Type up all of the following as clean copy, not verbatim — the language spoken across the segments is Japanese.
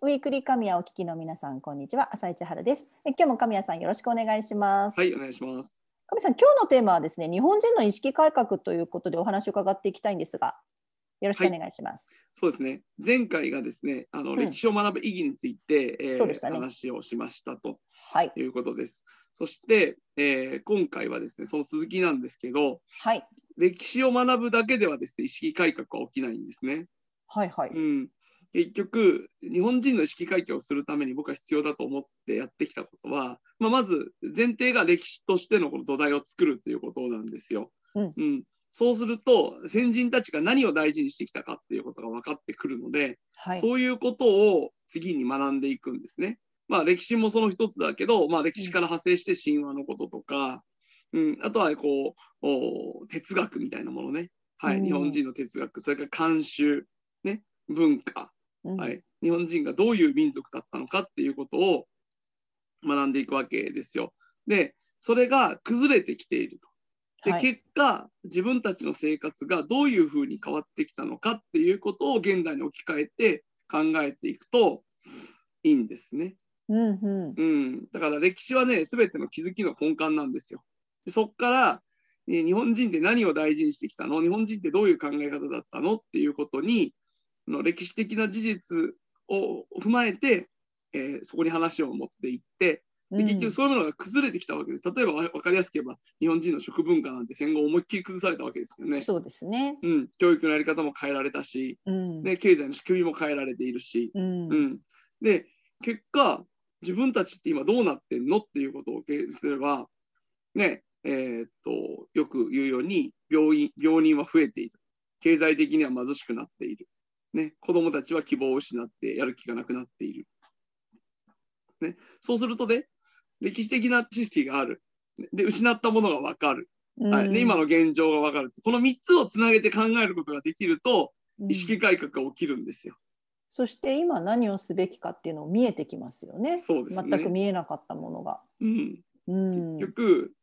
ウィークリー神谷をお聞きの皆さん、こんにちは。朝市春です。今日も神谷さんよろしくお願いします。 はい、お願いします。 神谷さん、今日のテーマはですね、日本人の意識改革ということでお話を伺っていきたいんですが、よろしくお願いします。 そうですね。前回がですね、歴史を学ぶ意義について、 そうでしたね。 話をしましたとはい。 いうことです。そして、今回はですね、その続きなんですけど、 はい。 歴史を学ぶだけではですね、意識改革は起きないんですね。 はいはい。 結局、日本人の意識改革をするために僕は必要だと思ってやってきたことは、まず前提が歴史としてのこの土台を作るということなんですよ。そうすると先人たちが何を大事にしてきたかっていうことが分かってくるので、そういうことを次に学んでいくんですね。歴史もその一つだけど、歴史から派生して神話のこととか、あとはこう哲学みたいなものね、日本人の哲学、それから慣習、ね、文化、日本人がどういう民族だったのかっていうことを学んでいくわけですよ。で、それが崩れてきていると。で、結果、自分たちの生活がどういうふうに変わってきたのかっていうことを現代に置き換えて考えていくといいんですね。だから歴史はね、全ての気づきの根幹なんですよ。でそこから、日本人って何を大事にしてきたの？日本人ってどういう考え方だったのっていうことに、歴史的な事実を踏まえて、そこに話を持っていって、で結局そういうものが崩れてきたわけです。例えば分かりやすく言えば日本人の食文化なんて戦後思いっきり崩されたわけですよね。 そうですね。 教育のやり方も変えられたし、で経済の仕組みも変えられているし、で結果自分たちって今どうなってんのっていうことをすればね、よく言うように病人は増えている、経済的には貧しくなっている、ね、子どもたちは希望を失ってやる気がなくなっている、ね、そうするとね、歴史的な知識がある、で失ったものが分かる、で今の現状が分かる、この3つをつなげて考えることができると意識改革が起きるんですよ。 そして今何をすべきかっていうのを見えてきますよね。 そうですね。 全く見えなかったものが。 結局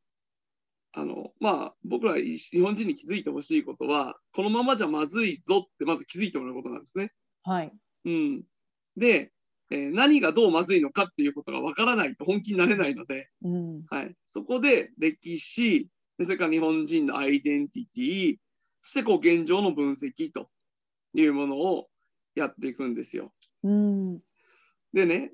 僕ら日本人に気づいてほしいことは、このままじゃまずいぞってまず気づいてもらうことなんですね。で、何がどうまずいのかっていうことがわからないと本気になれないので、そこで歴史、それから日本人のアイデンティティ、そして現状の分析というものをやっていくんですよ。でね、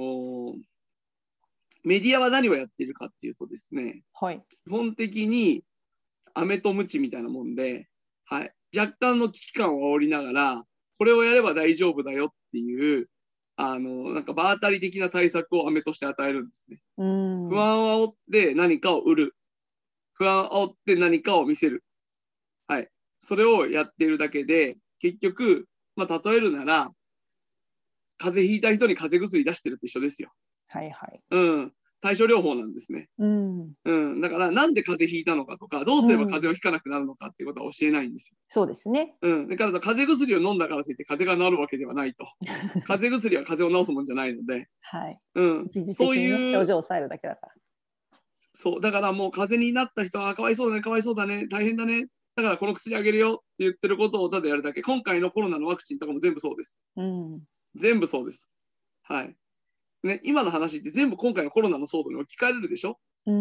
メディアは何をやっているかっていうとですね、基本的に飴と鞭みたいなもんで、若干の危機感を煽りながら、これをやれば大丈夫だよっていう、なんか場当たり的な対策を飴として与えるんですね。不安を煽って何かを売る。不安を煽って何かを見せる。それをやっているだけで、結局、例えるなら、風邪ひいた人に風邪薬出してると一緒ですよ。対症療法なんですね。だからなんで風邪ひいたのかとか、どうすれば風邪をひかなくなるのかっていうことは教えないんですよ。 そうですね。 だから風邪薬を飲んだからといって風邪が治るわけではないと。風邪薬は風邪を治すもんじゃないので、 そういう症状を抑えるだけだから。 そうだからもう風邪になった人はかわいそうだね、かわいそうだね、大変だね。だからこの薬あげるよって言ってることをただやるだけ。今回のコロナのワクチンとかも全部そうです。全部そうです。今の話って全部今回のコロナの騒動に置き換えれるでしょ。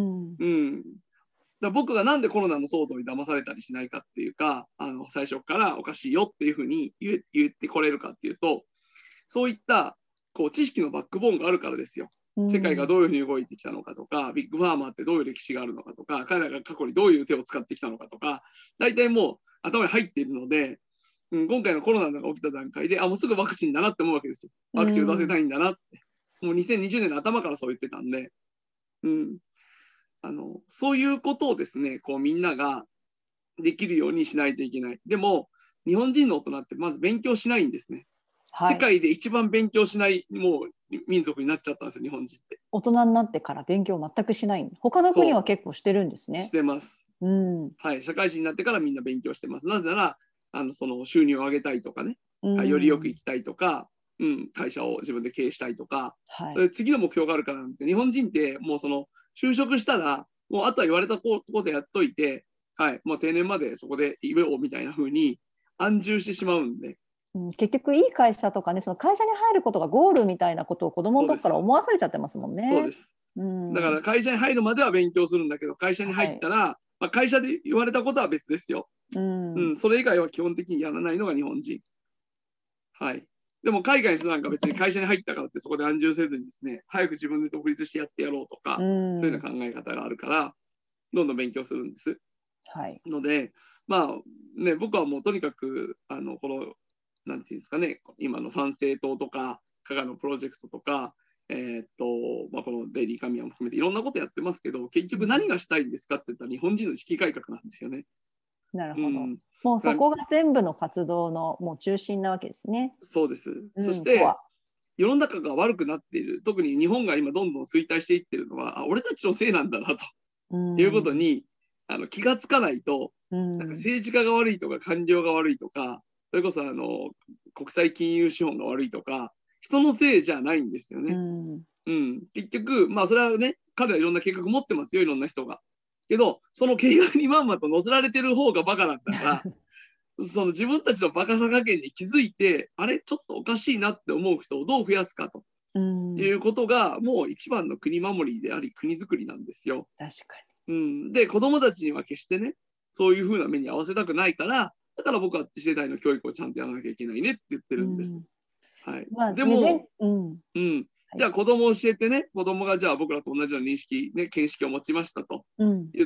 だ僕がなんでコロナの騒動に騙されたりしないかっていうか、最初からおかしいよっていうふうに言ってこれるかっていうと、そういった知識のバックボーンがあるからですよ。世界がどういうふうに動いてきたのかとか、ビッグファーマーってどういう歴史があるのかとか、彼らが過去にどういう手を使ってきたのかとか、大体もう頭に入っているので、今回のコロナが起きた段階で、もうすぐワクチンだなって思うわけですよ。ワクチンを出せたいんだなって。もう2020年の頭からそう言ってたんで、そういうことをですね、みんなができるようにしないといけない。でも、日本人の大人ってまず勉強しないんですね。世界で一番勉強しないもう民族になっちゃったんですよ、日本人って。 大人になってから勉強全くしない。他の国は結構してるんですね。 してます。社会人になってからみんな勉強してます。なぜなら、その収入を上げたいとかね、よりよく生きたいとか、会社を自分で経営したいとか、それ次の目標があるからなんですよ。日本人ってもう就職したら、もうあとは言われたことでやっといて、もう定年までそこでいようみたいな風に安住してしまうんで、 結局いい会社とかね、その会社に入ることがゴールみたいなことを子供の時から思わされちゃってますもんね。 そうです。だから会社に入るまでは勉強するんだけど、会社に入ったら、会社で言われたことは別ですよ。それ以外は基本的にやらないのが日本人。はい。でも海外の人なんか別に会社に入ったからってそこで安住せずにですね、早く自分で独立してやってやろうとか、そういうような考え方があるから、どんどん勉強するんです。ので、僕はもうとにかく、この、なんていうんですかね、今の参政党とか、加賀のプロジェクトとか、このデイリー神谷も含めていろんなことやってますけど、結局何がしたいんですかって言ったら日本人の意識改革なんですよね。 なるほど。もうそこが全部の活動のもう中心なわけですね。 そうです。そして、世の中が悪くなっている、特に日本が今どんどん衰退していってるのは、俺たちのせいなんだなということに気がつかないと、なんか政治家が悪いとか官僚が悪いとか、それこそ国際金融資本が悪いとか、人のせいじゃないんですよね。結局、それはね、彼はいろんな計画持ってますよ、いろんな人が。けど、その計画にまんまと載せられてる方がバカなんだから、その自分たちのバカさ加減に気づいて、あれ、ちょっとおかしいなって思う人をどう増やすかということが、もう一番の国守りであり、国づくりなんですよ。 確かに。 で、子供たちには決してね、そういうふうな目に合わせたくないから、だから僕は次世代の教育をちゃんとやらなきゃいけないねって言ってるんです。でも、じゃあ子供を教えてね、子供がじゃあ僕らと同じような認識、ね、見識を持ちましたと言って、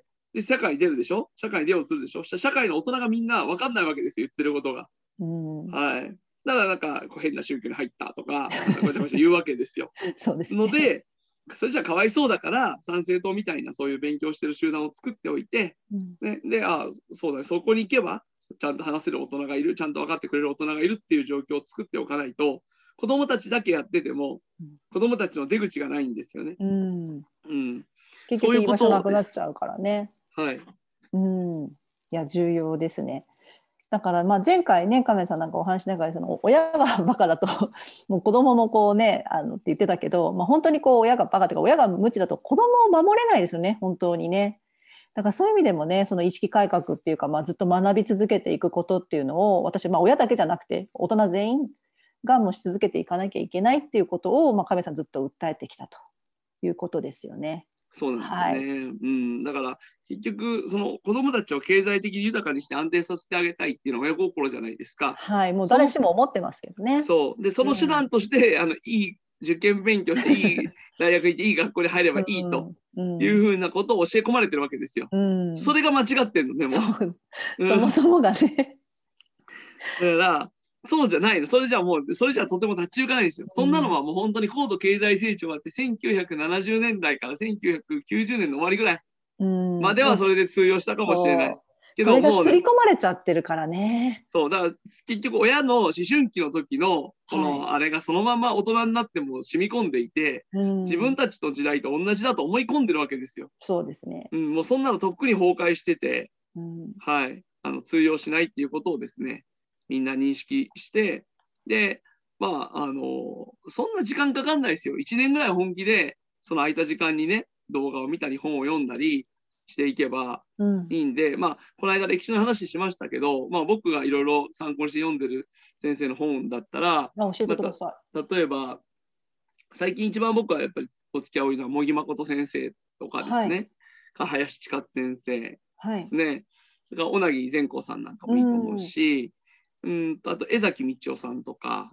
で社会に出るでしょ、社会に出ようとするでしょ、社会の大人がみんな分かんないわけですよ、言ってることが。だからなんか変な宗教に入ったとか、ごちゃごちゃ言うわけですよ。 そうですね。 ので、それじゃかわいそうだから参政党みたいなそういう勉強してる集団を作っておいて、で、そうだね、そこに行けばちゃんと話せる大人がいる、ちゃんと分かってくれる大人がいるっていう状況を作っておかないと、子どもたちだけやってても、子どもたちの出口がないんですよね。 結局居場所なくなっちゃうからね。 はい。 いや、重要ですね。だから前回ね、亀さんなんかお話しながら、その親がバカだともう子供もこうねって言ってたけど、本当にこう親がバカとか親が無知だと子供を守れないですよね、本当にね。だからそういう意味でもね、その意識改革っていうか、ずっと学び続けていくことっていうのを私、親だけじゃなくて大人全員がもし続けていかなきゃいけないっていうことを、亀さんずっと訴えてきたということですよね。 そうなんですよね。だから結局その子どもたちを経済的に豊かにして安定させてあげたいっていうのが親心じゃないですか。 もう誰しも思ってますけどね。 そうで、その手段として、いい受験勉強していい大学行っていい学校に入ればいいというふうなことを教え込まれてるわけですよ。それが間違ってるのね、もう。 そもそもがね。 だからそうじゃないの。それじゃとても立ち行かないんですよ。そんなのはもう本当に高度経済成長があって1970年代から1990年の終わりぐらいまではそれで通用したかもしれない。けどそれが刷り込まれちゃってるからね。 そうだから結局親の思春期の時のこのあれがそのまま大人になっても染み込んでいて、自分たちの時代と同じだと思い込んでるわけですよ。 そうですね。 もうそんなのとっくに崩壊してて、通用しないっていうことをですね、みんな認識して、で、そんな時間かかんないですよ。1年ぐらい本気で、その空いた時間にね、動画を見たり、本を読んだりしていけばいいんで、この間歴史の話しましたけど、僕がいろいろ参考にして読んでる先生の本だったら、 教えてください。例えば、最近一番僕はやっぱりお付き合い多いのは、茂木誠先生とかですね、林千勝先生ですね、それから小名木善光さんなんかもいいと思うし、あと江崎道夫さんとか、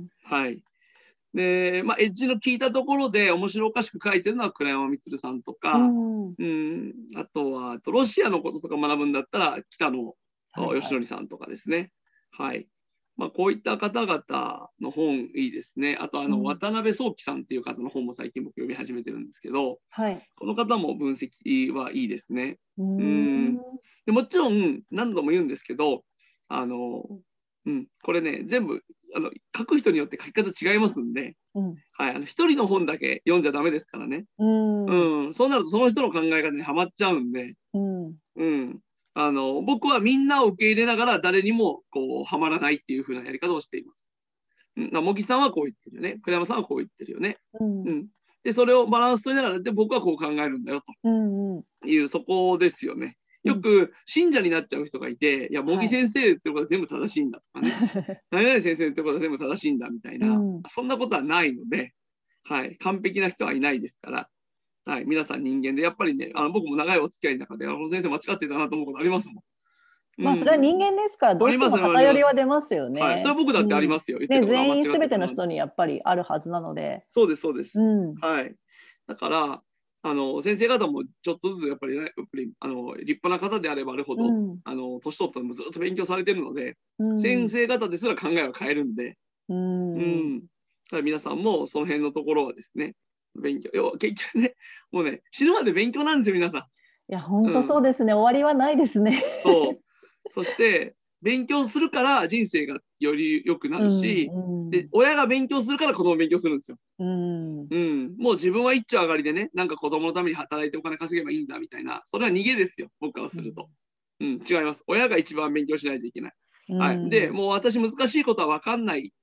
で、エッジの効いたところで面白おかしく書いてるのは倉山充さんとか、あとはロシアのこととか学ぶんだったら北野義則さんとかですね。こういった方々の本いいですね。あと渡辺宗樹さんっていう方の本も最近僕読み始めてるんですけど、この方も分析はいいですね。でもちろん何度も言うんですけど、これね全部書く人によって書き方違いますんで、一人の本だけ読んじゃダメですからね。そうなるとその人の考え方にはまっちゃうんで、僕はみんなを受け入れながら誰にもこうはまらないっていう風なやり方をしています。茂木さんはこう言ってるよね、栗山さんはこう言ってるよね。でそれをバランス取りながらで僕はこう考えるんだよという、そこですよね。 よく信者になっちゃう人がいて、いや、茂木先生ってことは全部正しいんだとかね、何々先生ってことは全部正しいんだみたいな、そんなことはないので、はい、完璧な人はいないですから、はい、皆さん人間で、やっぱりね、僕も長いお付き合いの中で、この先生間違ってたなと思うことありますもん。 まあそれは人間ですから、どうしても偏りは出ますよね。 はい、それは僕だってありますよ。言ってることは間違ってたな。 全員すべての人にやっぱりあるはずなので。 そうです、そうです。はい。だから、先生方もちょっとずつやっぱり、ね、立派な方であればあるほど、年取ったのもずっと勉強されてるので、先生方ですら考えを変えるんで、だから皆さんもその辺のところはですね、勉強、結局ね、もうね、死ぬまで勉強なんですよ、皆さん。 いや、本当そうですね、終わりはないですね。 そう。そして、勉強するから人生がより良くなるし、で親が勉強するから子供勉強するんですよ。もう自分は一丁上がりでね、なんか子供のために働いてお金稼げばいいんだみたいな、それは逃げですよ、僕からすると。違います。親が一番勉強しないといけない。はい、で、もう私難しいことは分かんないって、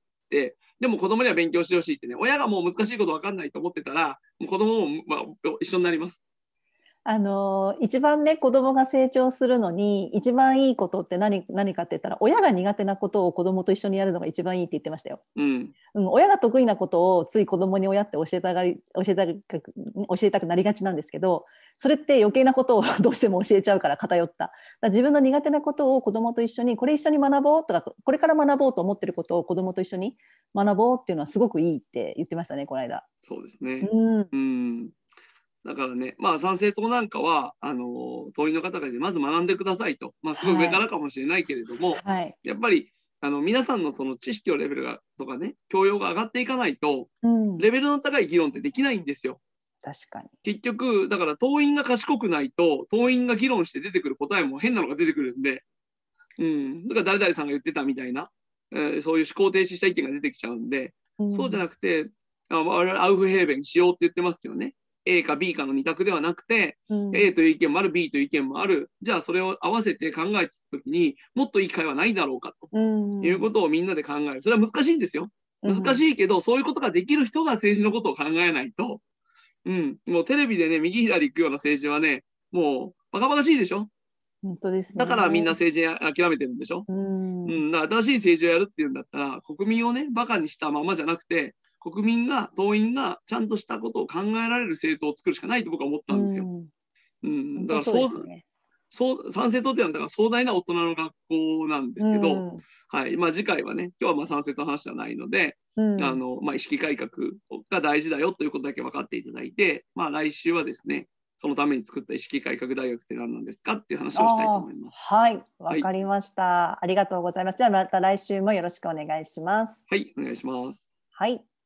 でも子供には勉強してほしいってね、親がもう難しいこと分かんないと思ってたら、もう子供も、一緒になります。 一番ね、子供が成長するのに一番いいことって何かって言ったら、親が苦手なことを子供と一緒にやるのが一番いいって言ってましたよ。親が得意なことをつい子供に親って教えたくなりがちなんですけど、それって余計なことをどうしても教えちゃうから、偏った。だから自分の苦手なことを子供と一緒に、これ一緒に学ぼうとか、これから学ぼうと思ってることを子供と一緒に学ぼうっていうのはすごくいいって言ってましたね、この間。 そうですね。だからね、参政党なんかは党員の方がまず学んでくださいと、すごい上からかもしれないけれども、やっぱり皆さんのその知識のレベルがとかね、教養が上がっていかないと、レベルの高い議論ってできないんですよ。 確かに。 結局だから党員が賢くないと、党員が議論して出てくる答えも変なのが出てくるんで、だから誰々さんが言ってたみたいな、そういう思考停止した意見が出てきちゃうんで、そうじゃなくて我々アウフヘーベンしようって言ってますけどね。A か B かの2択ではなくて、A という意見もある、B という意見もある。じゃあそれを合わせて考えてたときにもっといい会話ないだろうかということをみんなで考える。それは難しいんですよ。難しいけど、そういうことができる人が政治のことを考えないと、もうテレビでね、右左行くような政治はね、もうバカバカしいでしょ。 本当ですね。 だからみんな政治諦めてるんでしょ。だから新しい政治をやるっていうんだったら、国民をね、バカにしたままじゃなくて、国民が、党員がちゃんとしたことを考えられる政党を作るしかないと僕は思ったんですよ。だから参政党っていうのはだから壮大な大人の学校なんですけど、次回はね、今日は参政党の話じゃないので、意識改革が大事だよということだけ分かっていただいて、来週はですね、そのために作った意識改革大学って何なんですかっていう話をしたいと思います。 はい、わかりました。ありがとうございます。じゃあまた来週もよろしくお願いします。 はい、お願いします。 はい。